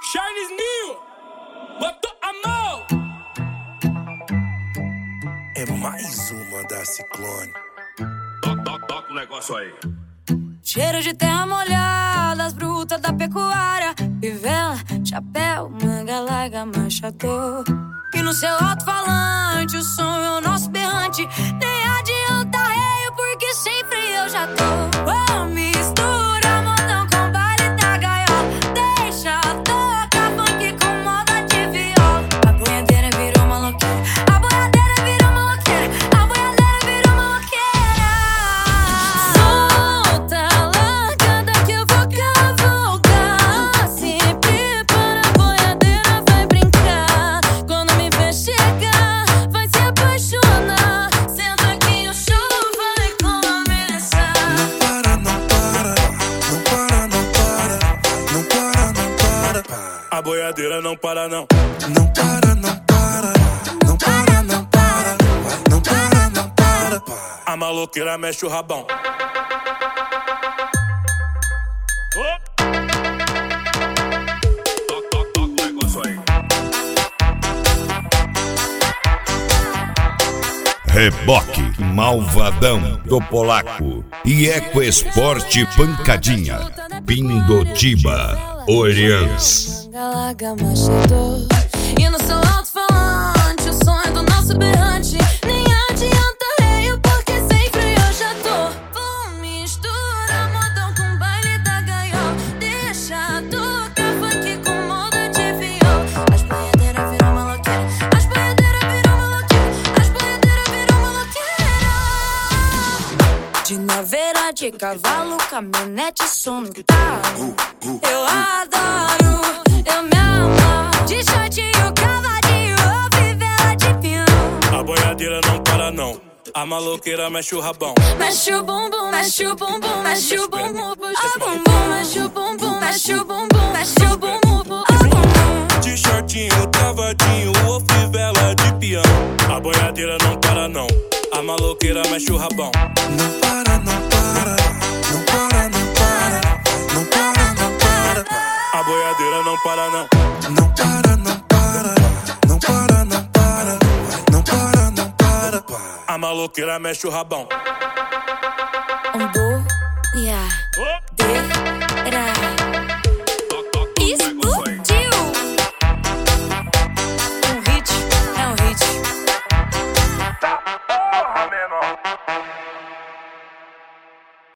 Charles Mil, botou a mão. É mais uma da Ciclone. Toca o negócio aí. Cheiro de terra molhada, as brutas da pecuária, fivela, chapéu, manga larga, manchador. E no seu alto-falante o som é o nosso berrante. Nem adianta reio, porque sempre eu já tô. Oh, mistura modão com baile da gaiola. Deixa tocar funk com moda de viola. A boiadeira virou maloqueira, a boiadeira virou maloqueira, a boiadeira virou maloqueira. Solta, largada que eu vou cavalgar. Se prepara, a boiadeira vai brincar. Quando me ver chegar, vai se apaixonar. Senta que o show vai começar. Não para, não para, não para, não para, não para, não para. A boiadeira não para não. Não para, não para, não para, não para, não para, não para. A maloqueira mexe o rabão. Toca o negócio aí. Reboque Malvadão do Polaco e Ecoesporte Pancadinha Pindotiba Orleans. Larga, manchador. E no seu alto-falante o som é do nosso berrante. Nem adianta reio, porque sempre eu já tô. Vou misturar modão com baile da gaiola. Deixa tocar funk com moda de viola. As boiadeiras viram maloqueira, as boiadeiras viram maloqueira, as boiadeiras viram maloqueira. De naveira, de cavalo, caminhonete, som no talo. Eu adoro, eu me amo. De shortinho, cavadinho, ou fivela de piano. A boiadeira não para não. A maloqueira mexe o rabão. Mexe o bumbum, mexe o bumbum, mexe o bumbum, puxa o bumbum, mexe o bumbum, mexe o bumbum, mexe o bumbum, puxa o bumbum. De shortinho, cavadinho ou fivela de piano. A boiadeira não para não. A maloqueira mexe o rabão. Não para, não para, não para, não para, não para, não para. A boiadeira não para não. Não para, não para, não para, não para, não para, não para. A maloqueira mexe o rabão. Yeah.